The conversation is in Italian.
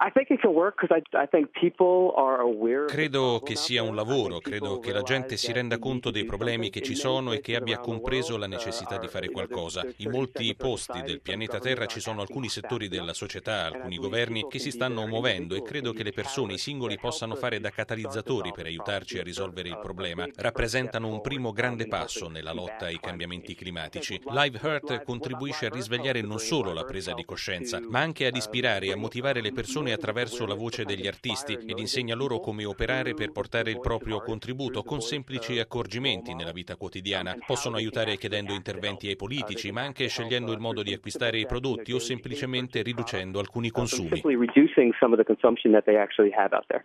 Credo che sia un lavoro, credo che la gente si renda conto dei problemi che ci sono e che abbia compreso la necessità di fare qualcosa. In molti posti del pianeta Terra ci sono alcuni settori della società, alcuni governi che si stanno muovendo e credo che le persone, i singoli, possano fare da catalizzatori per aiutarci a risolvere il problema. Rappresentano un primo grande passo nella lotta ai cambiamenti climatici. Live Earth contribuisce a risvegliare non solo la presa di coscienza, ma anche ad ispirare e a motivare le persone attraverso la voce degli artisti ed insegna loro come operare per portare il proprio contributo con semplici accorgimenti nella vita quotidiana. Possono aiutare chiedendo interventi ai politici, ma anche scegliendo il modo di acquistare i prodotti o semplicemente riducendo alcuni consumi.